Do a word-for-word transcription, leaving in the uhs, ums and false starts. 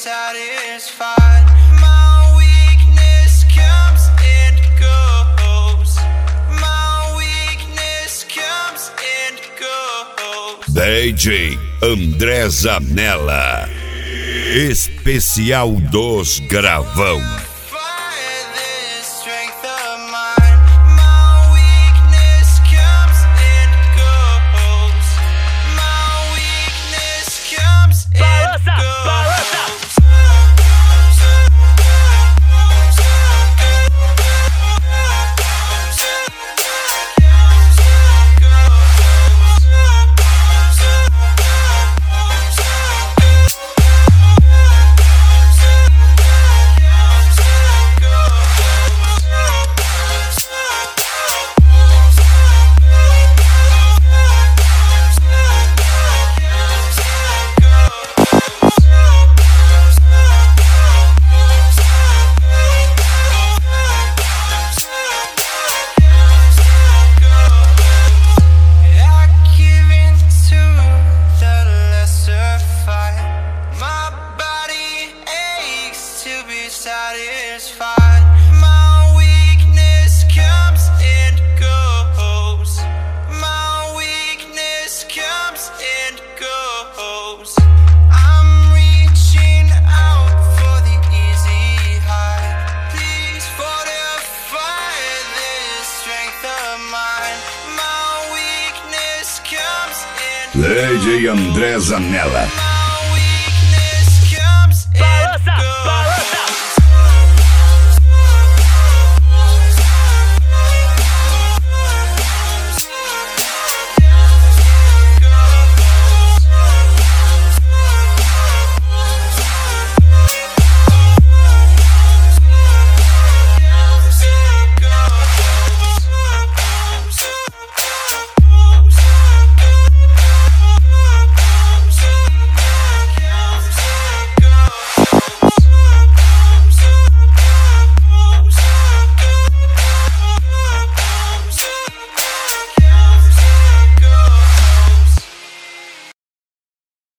satisfied. My weakness comes and goes. My weakness comes and goes. D J André Zanella, especial dos Gravão. Satisfied. My weakness comes and goes. My weakness comes and goes. I'm reaching out for the easy high. Please fortify this strength of mine. My weakness comes and goes. D J André Zanella.